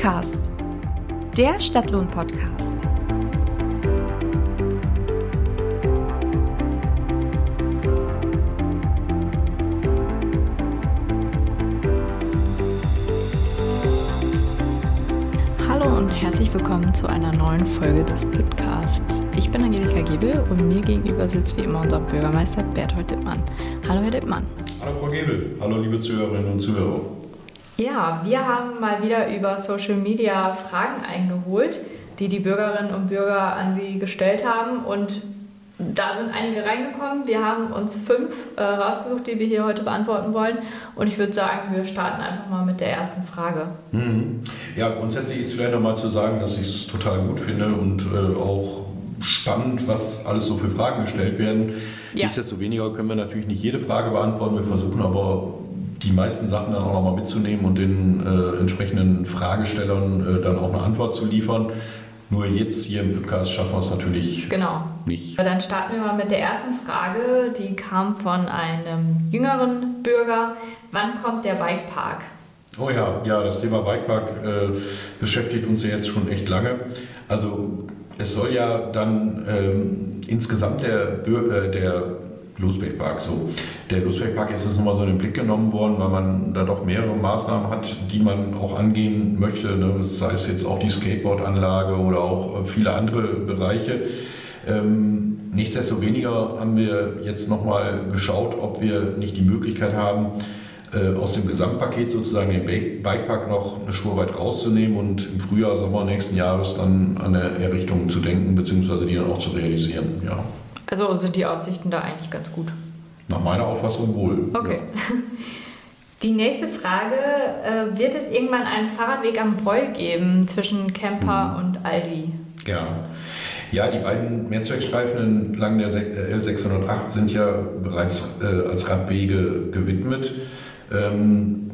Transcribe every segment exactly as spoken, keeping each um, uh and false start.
Podcast, der Stadtlohn-Podcast. Hallo und herzlich willkommen zu einer neuen Folge des Podcasts. Ich bin Angelika Gebel und mir gegenüber sitzt wie immer unser Bürgermeister Berthold Dittmann. Hallo Herr Dittmann. Hallo Frau Gebel. Hallo liebe Zuhörerinnen und Zuhörer. Ja, wir haben mal wieder über Social Media Fragen eingeholt, die die Bürgerinnen und Bürger an Sie gestellt haben, und da sind einige reingekommen. Wir haben uns fünf äh, rausgesucht, die wir hier heute beantworten wollen, und ich würde sagen, wir starten einfach mal mit der ersten Frage. Mhm. Ja, grundsätzlich ist vielleicht nochmal zu sagen, dass ich es total gut finde und äh, auch spannend, was alles so für Fragen gestellt werden. Ja. Nichtsdestoweniger können wir natürlich nicht jede Frage beantworten, wir versuchen aber die meisten Sachen dann auch nochmal mitzunehmen und den äh, entsprechenden Fragestellern äh, dann auch eine Antwort zu liefern. Nur jetzt hier im Podcast schaffen wir es natürlich genau. nicht. Dann starten wir mal mit der ersten Frage, die kam von einem jüngeren Bürger. Wann kommt der Bikepark? Oh ja, ja, das Thema Bikepark äh, beschäftigt uns ja jetzt schon echt lange. Also es soll ja dann ähm, insgesamt der, äh, der Losbergpark, so. Der Losbergpark ist jetzt nochmal so in den Blick genommen worden, weil man da doch mehrere Maßnahmen hat, die man auch angehen möchte. Ne? Das heißt jetzt auch die Skateboardanlage oder auch viele andere Bereiche. Ähm, nichtsdestoweniger haben wir jetzt nochmal geschaut, ob wir nicht die Möglichkeit haben, äh, aus dem Gesamtpaket sozusagen den Bikepark noch eine Spur weit rauszunehmen und im Frühjahr, Sommer nächsten Jahres dann an eine Errichtung zu denken, beziehungsweise die dann auch zu realisieren. Ja. Also sind die Aussichten da eigentlich ganz gut? Nach meiner Auffassung wohl. Okay. Ja. Die nächste Frage, äh, wird es irgendwann einen Fahrradweg am Bräu geben zwischen Kemper mhm. und Aldi? Ja. Ja, die beiden Mehrzweckstreifen entlang der L sechshundertacht sind ja bereits äh, als Radwege gewidmet. Ähm,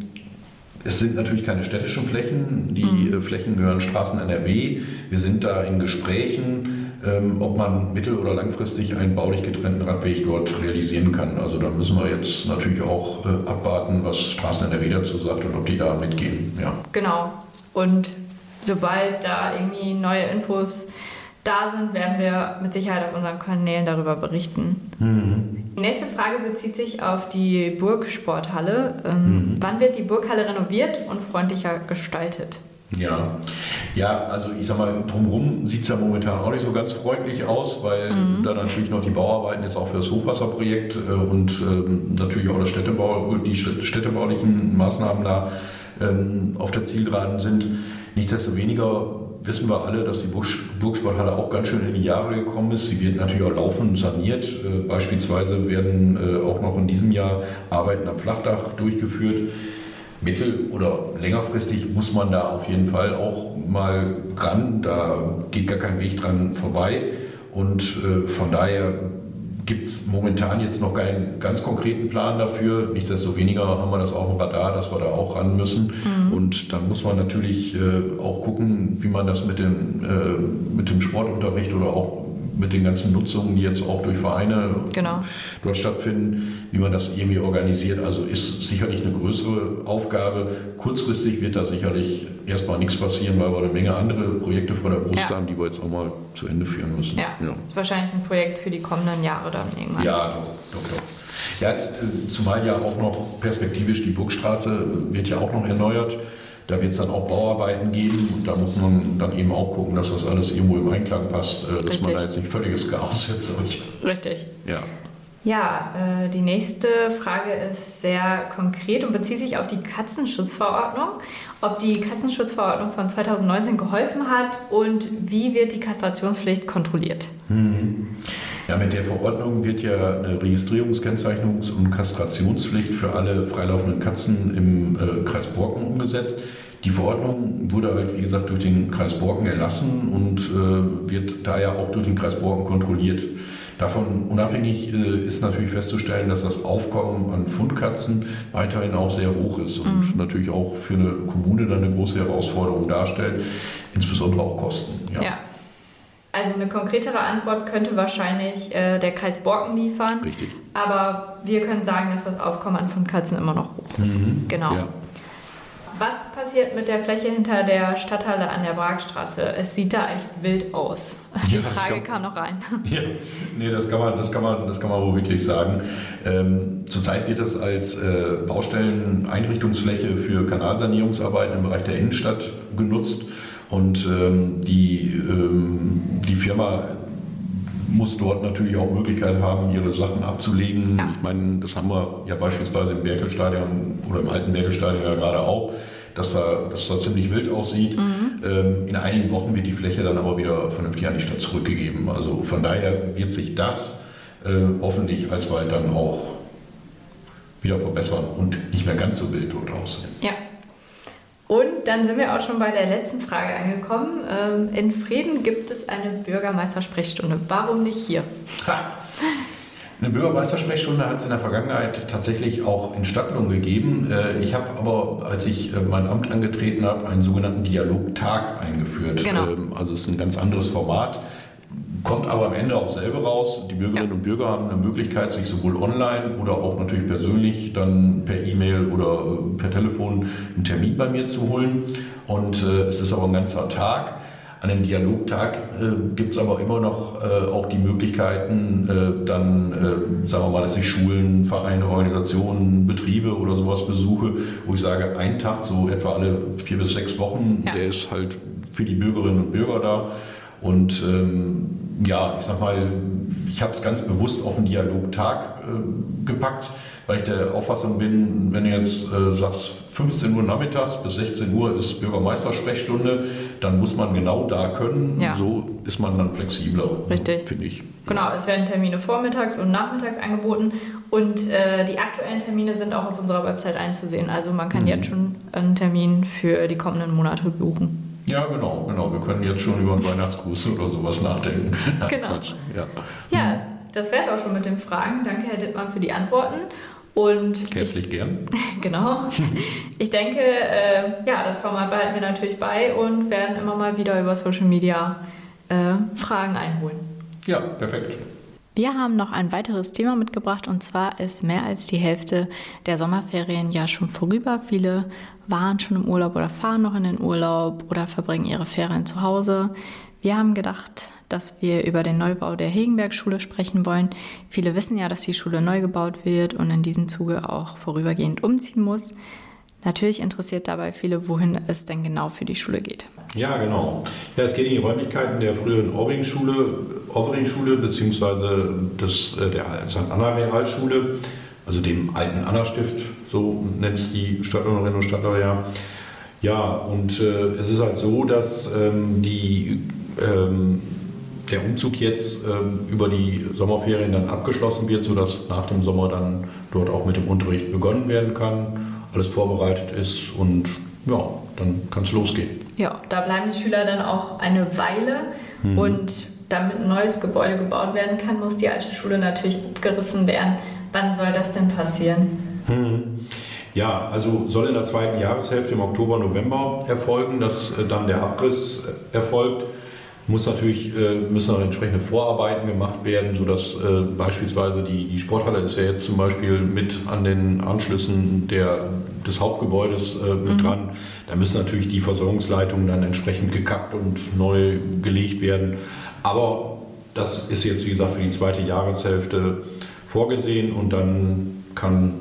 Es sind natürlich keine städtischen Flächen, die mhm. Flächen gehören Straßen N R W. Wir sind da in Gesprächen, ähm, ob man mittel- oder langfristig einen baulich getrennten Radweg dort realisieren kann. Also da müssen wir jetzt natürlich auch äh, abwarten, was Straßen N R W dazu sagt und ob die da mitgehen. Ja. Genau. Und sobald da irgendwie neue Infos da sind, werden wir mit Sicherheit auf unseren Kanälen darüber berichten. Mhm. Die nächste Frage bezieht sich auf die Burgsporthalle. Ähm, mhm. Wann wird die Burghalle renoviert und freundlicher gestaltet? Ja, ja, also ich sag mal, drumherum sieht es ja momentan auch nicht so ganz freundlich aus, weil mhm. da natürlich noch die Bauarbeiten jetzt auch für das Hochwasserprojekt äh, und ähm, natürlich auch das Städtebau, die städtebaulichen Maßnahmen da ähm, auf der Zielgeraden sind. Nichtsdestoweniger wissen wir alle, dass die Burgsporthalle auch ganz schön in die Jahre gekommen ist. Sie wird natürlich auch laufend saniert. Äh, beispielsweise werden äh, auch noch in diesem Jahr Arbeiten am Flachdach durchgeführt. Mittel- oder längerfristig muss man da auf jeden Fall auch mal ran. Da geht gar kein Weg dran vorbei. Und äh, von daher gibt es momentan jetzt noch keinen ganz konkreten Plan dafür. Nichtsdestoweniger haben wir das auch im Radar, dass wir da auch ran müssen. Mhm. Und dann muss man natürlich äh, auch gucken, wie man das mit dem, äh, mit dem Sportunterricht oder auch mit den ganzen Nutzungen, die jetzt auch durch Vereine genau. dort stattfinden, wie man das irgendwie organisiert. Also ist sicherlich eine größere Aufgabe. Kurzfristig wird da sicherlich erstmal nichts passieren, weil wir eine Menge andere Projekte vor der Brust ja. haben, die wir jetzt auch mal zu Ende führen müssen. Ja, ja. Das ist wahrscheinlich ein Projekt für die kommenden Jahre dann irgendwann. Ja, doch, doch, doch. Ja, zumal ja auch noch perspektivisch die Burgstraße wird ja auch noch erneuert. Da wird es dann auch Bauarbeiten geben und da muss man dann eben auch gucken, dass das alles irgendwo im Einklang passt, dass Richtig. man da jetzt nicht völliges Chaos wird. Richtig. Ja. Ja, äh, die nächste Frage ist sehr konkret und bezieht sich auf die Katzenschutzverordnung. Ob die Katzenschutzverordnung von zweitausendneunzehn geholfen hat und wie wird die Kastrationspflicht kontrolliert? Mhm. Ja, mit der Verordnung wird ja eine Registrierungs-, Kennzeichnungs- und Kastrationspflicht für alle freilaufenden Katzen im äh, Kreis Borken umgesetzt. Die Verordnung wurde halt, wie gesagt, durch den Kreis Borken erlassen und äh, wird daher auch durch den Kreis Borken kontrolliert. Davon unabhängig äh, ist natürlich festzustellen, dass das Aufkommen an Fundkatzen weiterhin auch sehr hoch ist und mhm. natürlich auch für eine Kommune dann eine große Herausforderung darstellt, insbesondere auch Kosten. Ja. ja. Also eine konkretere Antwort könnte wahrscheinlich äh, der Kreis Borken liefern. Richtig. Aber wir können sagen, dass das Aufkommen an Fundkatzen immer noch hoch ist. Mhm. Genau. Ja. Was passiert mit der Fläche hinter der Stadthalle an der Bragstraße? Es sieht da echt wild aus. Die Ja, Frage kann, kam noch rein. Ja, nee, das kann man, das kann man, das kann man wohl wirklich sagen. Ähm, zurzeit wird das als äh, Baustellen-Einrichtungsfläche für Kanalsanierungsarbeiten im Bereich der Innenstadt genutzt und ähm, die, ähm, die Firma muss dort natürlich auch Möglichkeit haben, ihre Sachen abzulegen. Ja. Ich meine, das haben wir ja beispielsweise im Berkelstadion oder im alten Berkelstadion ja gerade auch, dass da, dass da ziemlich wild aussieht. Mhm. Ähm, in einigen Wochen wird die Fläche dann aber wieder vernünftig an die Stadt zurückgegeben. Also von daher wird sich das äh, hoffentlich alsbald dann auch wieder verbessern und nicht mehr ganz so wild dort aussehen. Ja. Und dann sind wir auch schon bei der letzten Frage angekommen. In Frieden gibt es eine Bürgermeistersprechstunde. Warum nicht hier? Ha. Eine Bürgermeistersprechstunde hat es in der Vergangenheit tatsächlich auch in Stadtlung gegeben. Ich habe aber, als ich mein Amt angetreten habe, einen sogenannten Dialogtag eingeführt. Genau. Also es ist ein ganz anderes Format. Kommt aber am Ende auch selber raus. Die Bürgerinnen ja. und Bürger haben eine Möglichkeit, sich sowohl online oder auch natürlich persönlich dann per E-Mail oder per Telefon einen Termin bei mir zu holen. Und äh, es ist aber ein ganzer Tag. An dem Dialogtag äh, gibt es aber immer noch äh, auch die Möglichkeiten, äh, dann, äh, sagen wir mal, dass ich Schulen, Vereine, Organisationen, Betriebe oder sowas besuche, wo ich sage, ein Tag, so etwa alle vier bis sechs Wochen, ja. der ist halt für die Bürgerinnen und Bürger da. Und ähm, ja, ich sag mal, ich habe es ganz bewusst auf den Dialogtag äh, gepackt, weil ich der Auffassung bin, wenn du jetzt äh, sagst, fünfzehn Uhr nachmittags bis sechzehn Uhr ist Bürgermeistersprechstunde, dann muss man genau da können. Ja. So ist man dann flexibler, finde ich. Genau, es werden Termine vormittags und nachmittags angeboten und äh, die aktuellen Termine sind auch auf unserer Website einzusehen. Also man kann mhm. jetzt schon einen Termin für die kommenden Monate buchen. Ja, genau, genau. Wir können jetzt schon über einen Weihnachtsgruß oder sowas nachdenken. Genau. Ja, ja, das wäre es auch schon mit den Fragen. Danke, Herr Dittmann, für die Antworten. Und herzlich ich, gern. Genau. Ich denke, äh, ja, das Format behalten wir natürlich bei und werden immer mal wieder über Social Media äh, Fragen einholen. Ja, perfekt. Wir haben noch ein weiteres Thema mitgebracht und zwar ist mehr als die Hälfte der Sommerferien ja schon vorüber. Viele waren schon im Urlaub oder fahren noch in den Urlaub oder verbringen ihre Ferien zu Hause. Wir haben gedacht, dass wir über den Neubau der Hegenberg-Schule sprechen wollen. Viele wissen ja, dass die Schule neu gebaut wird und in diesem Zuge auch vorübergehend umziehen muss. Natürlich interessiert dabei viele, wohin es denn genau für die Schule geht. Ja, genau. Ja, es geht in die Räumlichkeiten der früheren Overing-Schule, Overing-Schule beziehungsweise des, der Sankt Anna Realschule, also dem alten Anna-Stift, so nennt es die Stadtleurinnen und Stadtler ja. Ja, und äh, es ist halt so, dass ähm, die, ähm, der Umzug jetzt ähm, über die Sommerferien dann abgeschlossen wird, sodass nach dem Sommer dann dort auch mit dem Unterricht begonnen werden kann, alles vorbereitet ist und ja, dann kann es losgehen. Ja, da bleiben die Schüler dann auch eine Weile mhm. und damit ein neues Gebäude gebaut werden kann, muss die alte Schule natürlich abgerissen werden. Wann soll das denn passieren? Mhm. Ja, also soll in der zweiten Jahreshälfte im Oktober, November erfolgen, dass äh, dann der Abriss äh, erfolgt. Muss natürlich, äh, müssen noch entsprechende Vorarbeiten gemacht werden, sodass äh, beispielsweise die, die Sporthalle ist ja jetzt zum Beispiel mit an den Anschlüssen der, des Hauptgebäudes äh, mit mhm. dran. Da müssen natürlich die Versorgungsleitungen dann entsprechend gekappt und neu gelegt werden. Aber das ist jetzt, wie gesagt, für die zweite Jahreshälfte vorgesehen und dann kann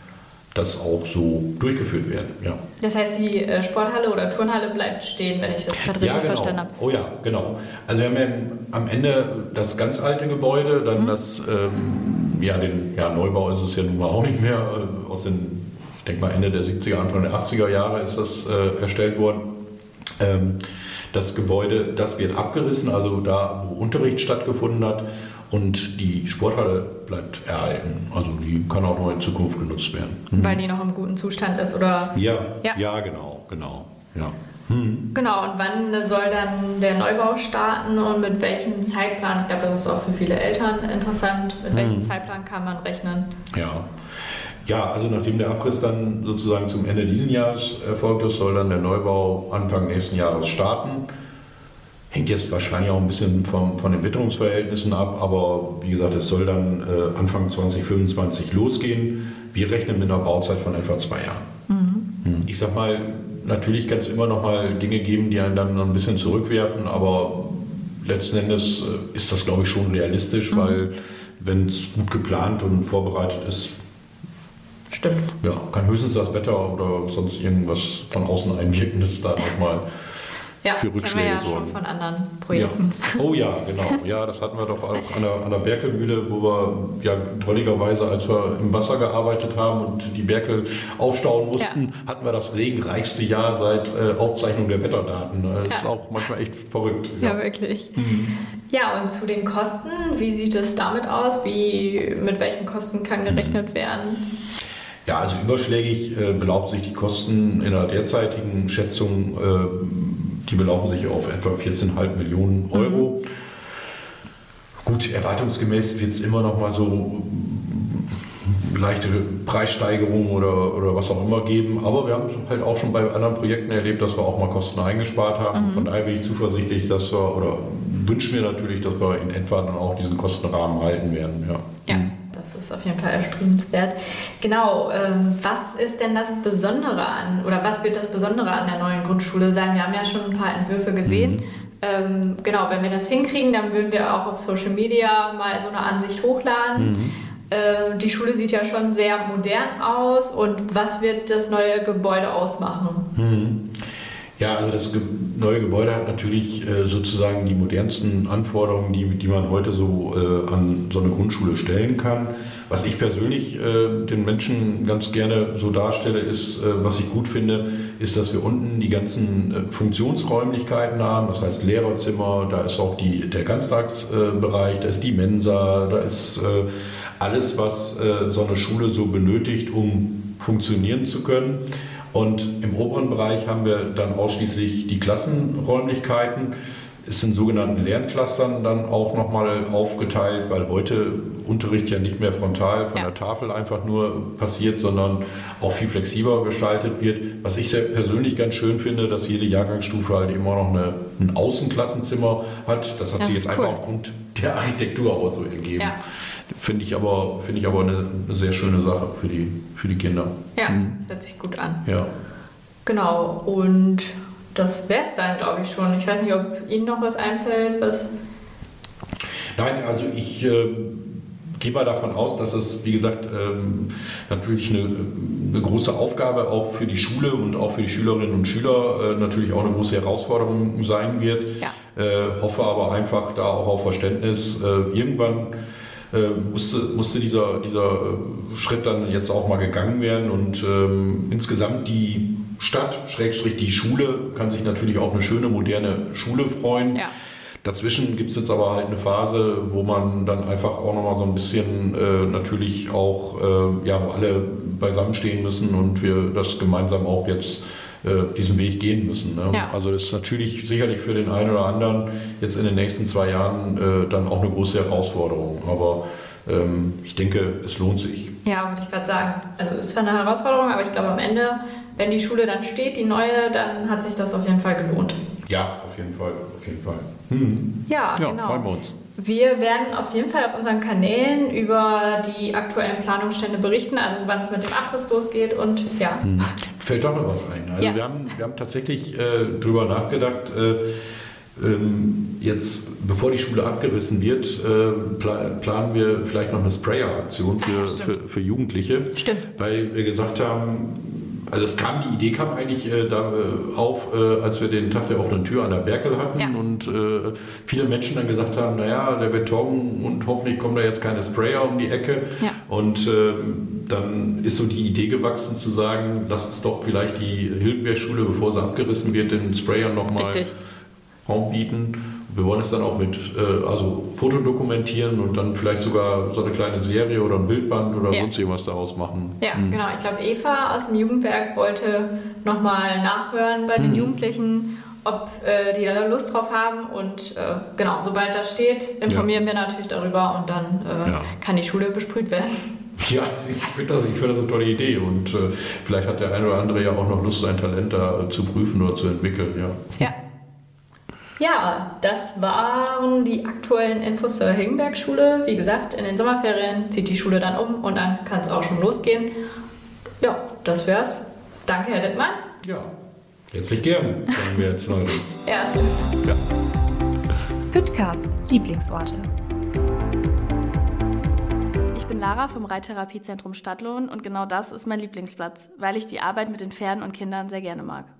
das auch so durchgeführt werden. Ja. Das heißt, die äh, Sporthalle oder Turnhalle bleibt stehen, wenn ich das gerade richtig ja, genau. verstanden habe. Oh ja, genau. Also wir haben ja am Ende das ganz alte Gebäude, dann mhm. das, ähm, ja, den ja, Neubau ist es ja nun mal auch nicht mehr. Äh, aus den, ich denke mal Ende der siebziger, Anfang der achtziger Jahre ist das äh, erstellt worden. Ähm, das Gebäude, das wird abgerissen, also da, wo Unterricht stattgefunden hat. Und die Sporthalle bleibt erhalten. Also die kann auch noch in Zukunft genutzt werden. Mhm. Weil die noch im guten Zustand ist, oder? Ja, ja, ja genau, genau. Ja. Mhm. Genau, und wann soll dann der Neubau starten und mit welchem Zeitplan? Ich glaube, das ist auch für viele Eltern interessant. Mit mhm. welchem Zeitplan kann man rechnen? Ja. Ja, also nachdem der Abriss dann sozusagen zum Ende dieses Jahres erfolgt ist, soll dann der Neubau Anfang nächsten Jahres starten. Hängt jetzt wahrscheinlich auch ein bisschen vom, von den Witterungsverhältnissen ab, aber wie gesagt, es soll dann äh, Anfang zwanzig fünfundzwanzig losgehen. Wir rechnen mit einer Bauzeit von etwa zwei Jahren. Mhm. Ich sag mal, natürlich kann es immer noch mal Dinge geben, die einen dann ein bisschen zurückwerfen, aber letzten Endes äh, ist das, glaube ich, schon realistisch, mhm. weil wenn es gut geplant und vorbereitet ist, stimmt. Ja, kann höchstens das Wetter oder sonst irgendwas von außen einwirkendes da nochmal ja, für Rückschläge ja sorgen. Schon von anderen Projekten. Ja. Oh ja, genau. Ja, das hatten wir doch auch an der, an der Berkelmühle, wo wir ja drolligerweise, als wir im Wasser gearbeitet haben und die Berkel aufstauen mussten, ja. hatten wir das regenreichste Jahr seit äh, Aufzeichnung der Wetterdaten. Das ja. ist auch manchmal echt verrückt. Ja, ja wirklich. Mhm. Ja, und zu den Kosten, wie sieht es damit aus? Wie, mit welchen Kosten kann gerechnet mhm. werden? Ja, also überschlägig äh, belaufen sich die Kosten in der derzeitigen Schätzung, äh, die belaufen sich auf etwa vierzehn Komma fünf Millionen Euro. Mhm. Gut, erwartungsgemäß wird es immer noch mal so leichte Preissteigerungen oder, oder was auch immer geben, aber wir haben halt auch schon bei anderen Projekten erlebt, dass wir auch mal Kosten eingespart haben. Mhm. Von daher bin ich zuversichtlich, dass wir, oder wünsche mir natürlich, dass wir in etwa dann auch diesen Kostenrahmen halten werden. Ja. Ja. Mhm. Das ist auf jeden Fall erstrebenswert. Genau, ähm, was ist denn das Besondere an, oder was wird das Besondere an der neuen Grundschule sein? Wir haben ja schon ein paar Entwürfe gesehen. Mhm. Ähm, genau, wenn wir das hinkriegen, dann würden wir auch auf Social Media mal so eine Ansicht hochladen. Mhm. Äh, die Schule sieht ja schon sehr modern aus. Und was wird das neue Gebäude ausmachen? Mhm. Ja, also das neue Gebäude hat natürlich äh, sozusagen die modernsten Anforderungen, die, die man heute so äh, an so eine Grundschule stellen kann. Was ich persönlich äh, den Menschen ganz gerne so darstelle, ist, äh, was ich gut finde, ist, dass wir unten die ganzen äh, Funktionsräumlichkeiten haben. Das heißt Lehrerzimmer, da ist auch die, der Ganztagsbereich, äh, da ist die Mensa, da ist äh, alles, was äh, so eine Schule so benötigt, um funktionieren zu können. Und im oberen Bereich haben wir dann ausschließlich die Klassenräumlichkeiten. Es sind sogenannten Lernclustern dann auch nochmal aufgeteilt, weil heute Unterricht ja nicht mehr frontal von ja. der Tafel einfach nur passiert, sondern auch viel flexibler gestaltet wird. Was ich sehr persönlich ganz schön finde, dass jede Jahrgangsstufe halt immer noch eine, ein Außenklassenzimmer hat. Das hat das sich jetzt cool. einfach aufgrund der Architektur auch so ergeben. Ja. Finde ich aber, finde ich aber eine, eine sehr schöne Sache für die, für die Kinder. Ja, mhm. das hört sich gut an. Ja. Genau, und das wäre es dann, glaube ich, schon. Ich weiß nicht, ob Ihnen noch was einfällt. Was Nein, also ich äh, gehe mal davon aus, dass es, wie gesagt, ähm, natürlich eine, eine große Aufgabe auch für die Schule und auch für die Schülerinnen und Schüler äh, natürlich auch eine große Herausforderung sein wird. Ja. Äh, hoffe aber einfach da auch auf Verständnis. Äh, irgendwann äh, musste, musste dieser, dieser Schritt dann jetzt auch mal gegangen werden und ähm, insgesamt die Stadt, Schrägstrich die Schule, kann sich natürlich auch eine schöne, moderne Schule freuen. Ja. Dazwischen gibt es jetzt aber halt eine Phase, wo man dann einfach auch nochmal so ein bisschen äh, natürlich auch, äh, ja, wo alle beisammenstehen müssen und wir das gemeinsam auch jetzt äh, diesen Weg gehen müssen. Ne? Ja. Also das ist natürlich sicherlich für den einen oder anderen jetzt in den nächsten zwei Jahren äh, dann auch eine große Herausforderung. Aber ähm, ich denke, es lohnt sich. Ja, wollte ich gerade sagen. Also es ist zwar eine Herausforderung, aber ich glaube am Ende, wenn die Schule dann steht, die neue, dann hat sich das auf jeden Fall gelohnt. Ja, auf jeden Fall, auf jeden Fall. Hm. Ja, ja, genau. freuen wir uns. Wir werden auf jeden Fall auf unseren Kanälen über die aktuellen Planungsstände berichten, also wann es mit dem Abriss losgeht und ja. Hm. Fällt doch noch was ein. Also ja. wir, haben, wir haben tatsächlich äh, drüber nachgedacht, äh, ähm, jetzt, bevor die Schule abgerissen wird, äh, pla- planen wir vielleicht noch eine Sprayer-Aktion für, ah, für, für Jugendliche. Stimmt. Weil wir gesagt haben, also es kam, die Idee kam eigentlich äh, da, äh, auf, äh, als wir den Tag der offenen Tür an der Berkel hatten ja. und äh, viele Menschen dann gesagt haben, naja, der Beton und hoffentlich kommen da jetzt keine Sprayer um die Ecke. Ja. Und äh, dann ist so die Idee gewachsen zu sagen, lass uns doch vielleicht die Hildenberg-Schule, bevor sie abgerissen wird, den Sprayern nochmal Raum bieten. Wir wollen es dann auch mit äh, also Foto dokumentieren und dann vielleicht sogar so eine kleine Serie oder ein Bildband oder ja. sonst irgendwas daraus machen. Ja, mhm. genau. Ich glaube, Eva aus dem Jugendwerk wollte nochmal nachhören bei den mhm. Jugendlichen, ob äh, die da Lust drauf haben. Und äh, genau, sobald das steht, informieren ja. wir natürlich darüber und dann äh, ja. kann die Schule besprüht werden. Ja, ich finde das, ich find das eine tolle Idee und äh, vielleicht hat der eine oder andere ja auch noch Lust, sein Talent da zu prüfen oder zu entwickeln. Ja. ja. Ja, das waren die aktuellen Infos zur Hilgenberg-Schule. Wie gesagt, in den Sommerferien zieht die Schule dann um und dann kann es auch schon losgehen. Ja, das wär's. Danke, Herr Dittmann. Ja, Herzlich gern, sagen wir jetzt neuerdings. Ja, stimmt. Ja. Püttcast Lieblingsorte. Ich bin Lara vom Reittherapiezentrum Stadtlohn und genau das ist mein Lieblingsplatz, weil ich die Arbeit mit den Pferden und Kindern sehr gerne mag.